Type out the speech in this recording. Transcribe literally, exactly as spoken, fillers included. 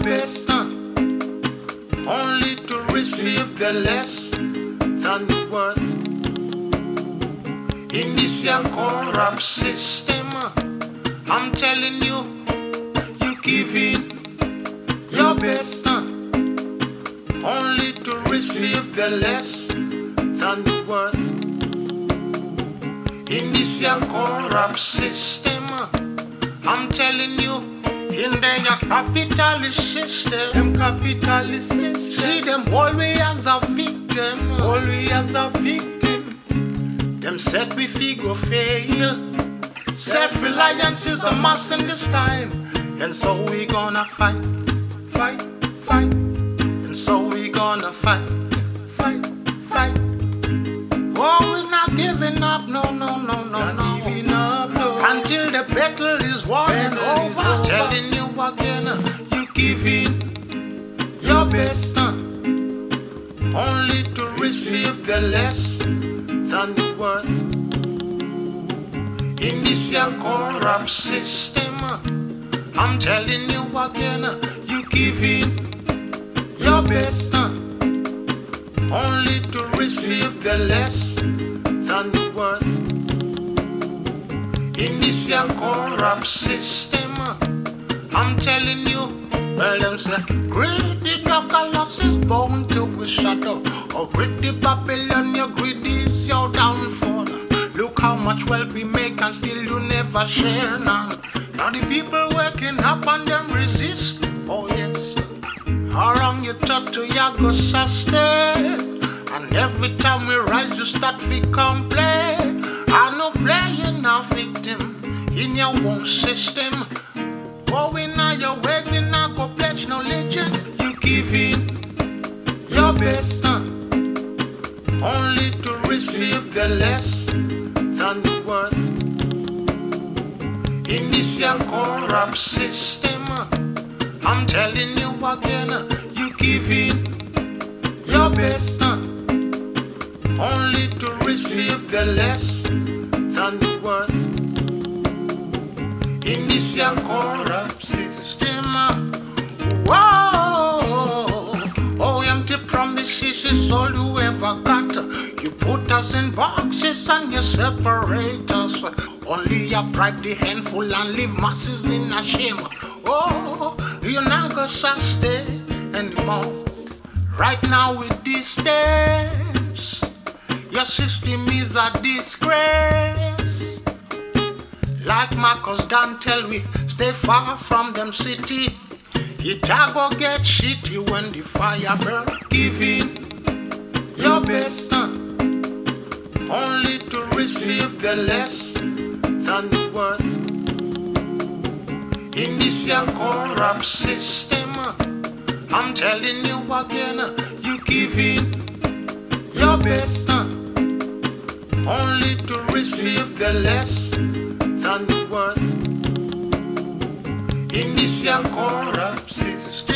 best, uh, only to receive the less than your worth. In this your corrupt system, uh, I'm telling you, you give in your best, uh, only to receive the less than your worth. In this your corrupt system, uh, I'm telling you, in their capitalist system, Them capitalist system, see them always as a victim, always as a victim. them said we figure fail. Self-reliance is a must in this time, and so we gonna fight, Fight, fight, and so we gonna fight, fight, fight. oh, we're not giving up, no, no, no, no, Not no, giving up, no. until the battle is won and Battle is over. over. Telling you again, uh, you give in your best, uh, only to receive the less than your worth. In this your corrupt system, uh, I'm telling you again, uh, you give in your best, uh, only to receive the less than your worth. In this your corrupt system, uh, I'm telling you, well, them say, greedy Douglas is born to be shadow. Oh, greedy Babylon, your greed is your downfall. Look how much wealth we make and still you never share none. Now the people waking up and them resist, oh yes. How long you thought to ya go sustain? And every time we rise you start to complain. I no playing a victim in your own system. Oh, we not your ways, we not go pledge no legend. You give in your best, uh, only to receive the less than your worth. In this your corrupt system, uh, I'm telling you again, uh, you give in your best, uh, only to receive the less than your worth. In this your corrupt system, uh, whoa, oh, empty promises is all you ever got. You put us in boxes and you separate us. Only you bribe the handful and leave masses in a shame. Oh, you're not gonna sustain anymore. Right now with distance, your system is a disgrace. Like Marcus Dantel, we stay far from them city. It a go get shitty when the fire burn. Give in your best, uh, only to receive the less than your worth. In this your corrupt system, uh, I'm telling you again, uh, you give in your best, uh, only to receive the less than your worth. In this your corrupt system.